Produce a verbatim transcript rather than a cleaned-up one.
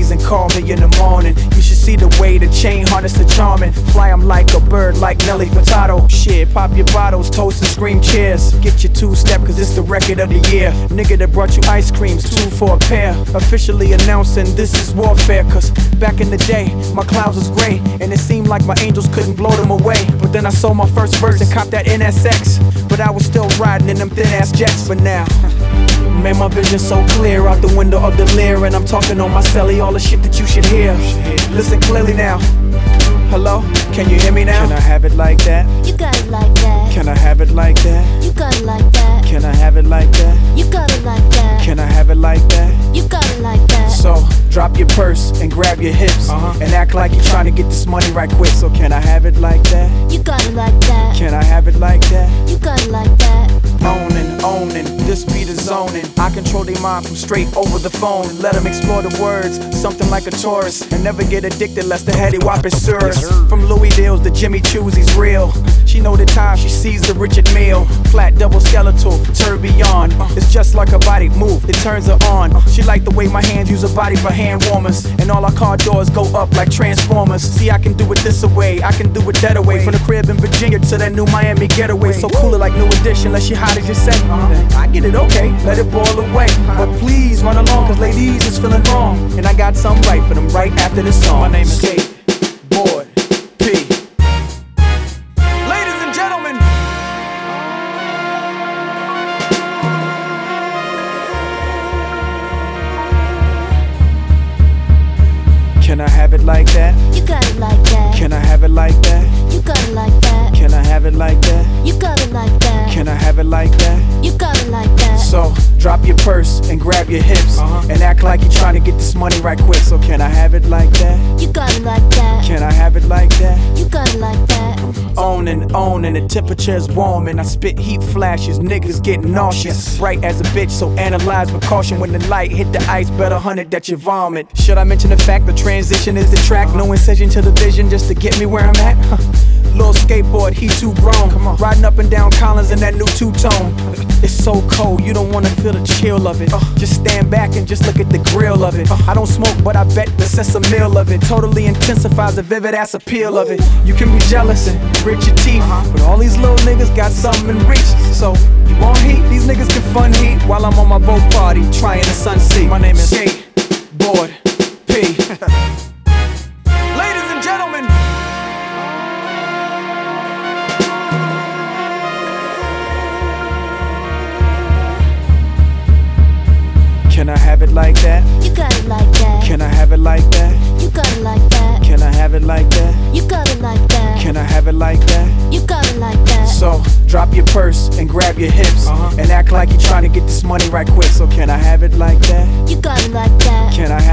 G's and call me in the morning. You should see the way the chain harness the charming. Fly 'em like a bird, like Nelly Furtado. Shit, pop your bottles, toast and scream cheers. Get your two-step, cause it's the record of the year. Nigga that brought you ice creams, two for a pair. Officially announcing this is warfare. Cause back in the day, my clouds was gray, and it seemed like my angels couldn't blow them away. But then I sold my first verse and copped that N S X. But I was still riding in them thin-ass jets. But now, man, my vision so clear out the window of the Lear, and I'm talking on my celly, all the shit that you should hear. Listen clearly now. Hello, can you hear me now? Can I have it like that? You got it like that. Can I have it like that? You got it like that. Can I have it like that? You got it like that. Can I have it like that? You got it like that. So, drop your purse and grab your hips, uh-huh. and act like you're trying to get this money right quick. So can I have it like that? You got it like that. Can I have it like that? You got it like that. Owning, owning, this be the zoning. I control their mind from straight over the phone. Let them explore the words, something like a tourist. And never get addicted lest the heady whop is serious. From Louis Deals to Jimmy Choo's, he's real. She know the time she sees the Richard Mille. Flat double skeletal, tourbillon. It's just like a body move, it turns her on. She like the way my hands use her body for hand warmers. And all our car doors go up like Transformers. See, I can do it this away, I can do it that away. From the crib in Virginia to that new Miami getaway. So cool it like New Edition, unless she hot as you say. I get it, okay, let it boil away. But please run along, cause ladies is feeling wrong. And I got something right for them right after this song. My name is Skateboard P. Ladies and gentlemen, can I have it like that? You got it like that. Can I have it like that? You got it like that. Can I have it like that? You got it like that. Can I have it like that? You got it like that. So, drop your purse and grab your hips, uh-huh. and act like you're trying to get this money right quick. So can I have it like that? You got it like that. Can I have it like that? You got it like that. Owning, owning, the temperature's warm and I spit heat flashes, niggas getting nauseous. Bright as a bitch, so analyze with caution. When the light hit the ice, better hunt it that you vomit. Should I mention the fact the transition is the track? No incision to the vision just to get me where I'm at? Little skateboard, he too grown. Come on. Riding up and down Collins in that new two-tone. It's so cold, you don't wanna feel the chill of it. uh, Just stand back and just look at the grill of it. uh, I don't smoke, but I bet the sense of meal of it totally intensifies the vivid ass appeal of it. You can be jealous and grit your teeth, but all these little niggas got something in reach. So, you want heat? These niggas can fun heat while I'm on my boat party, trying the sun seat. My name is Skateboard P. Ladies and gentlemen, can I have it like that? You got it like that. Can I have it like that? You got it like that. Can I have it like that? You got it like that. Can I have it like that? You got it like that. So, drop your purse and grab your hips, uh-huh. and act like you're trying to get this money right quick. So can I have it like that? You got it like that. Can I